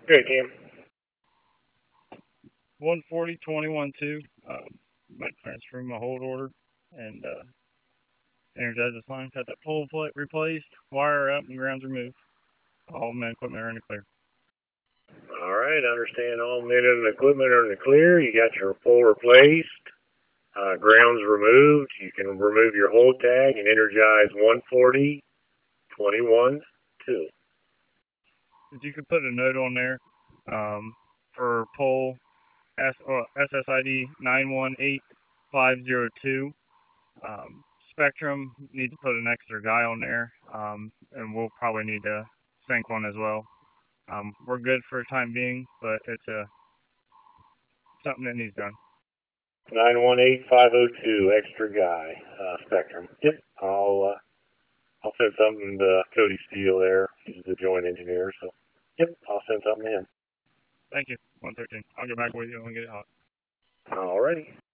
Good, Cam. 140, 21-2. Might transfer my hold order and energize this line. Got that pole plate replaced, wire up, and grounds removed. All men equipment are in the clear. All right, I understand all men and equipment are in the clear. You got your pole replaced, grounds removed. You can remove your hold tag and energize 140, 21, 2. If you could put a note on there for pole SSID 918502. Spectrum, need to put an extra guy on there, and we'll probably need to sync one as well. We're good for the time being, but it's something that needs done. 918502, extra guy, Spectrum. Yep, I'll send something to Cody Steele there. He's the joint engineer, so yep, I'll send something to him. Thank you, 113. I'll get back with you when we get it hot. All righty.